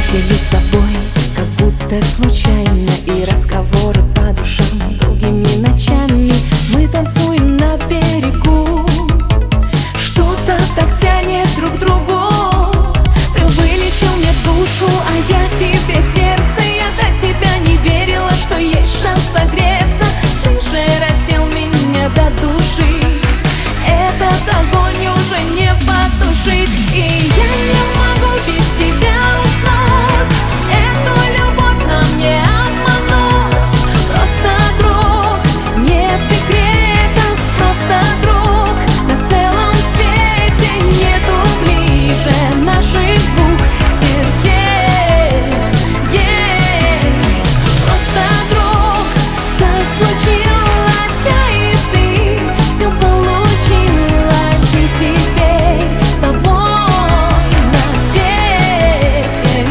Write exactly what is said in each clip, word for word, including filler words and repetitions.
встретились с тобой, как будто случайно, и разговоры по душам долгими ночами. Мы танцуем на берегу, что-то так тянет друг к другу. Ты вылечил мне душу, а я тебе сердце. Я до тебя не верила, что есть шанс согреться. Ты же раздел меня до души, этот огонь уже не потушить. И я не могу без тебя уснуть, эту любовь нам не обмануть. Просто друг, нет секретов, просто друг. На целом свете нету ближе наших двух сердец. Yeah. Просто друг, так случилось, я и ты, все получилось, и теперь с тобой навек.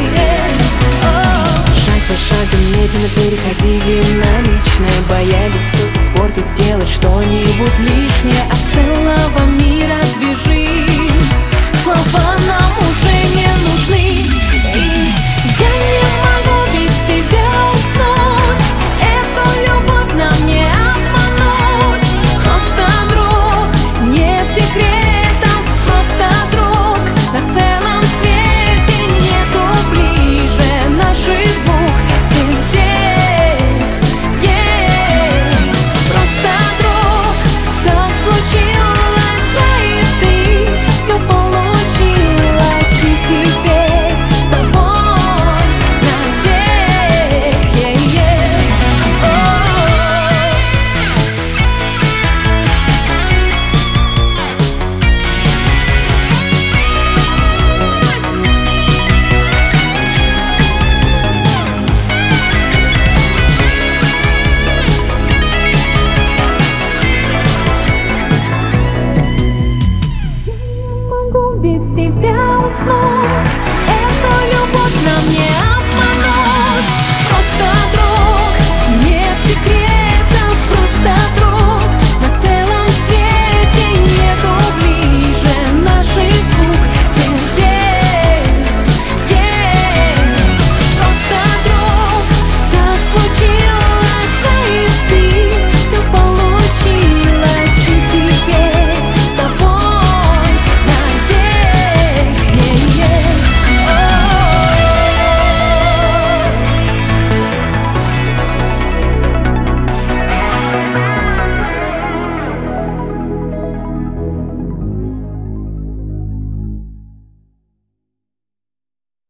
Шаг за шагом медленно переходили на личное, боялись все испортить, сделать что-нибудь лишнее. От целого мира сбежим слова.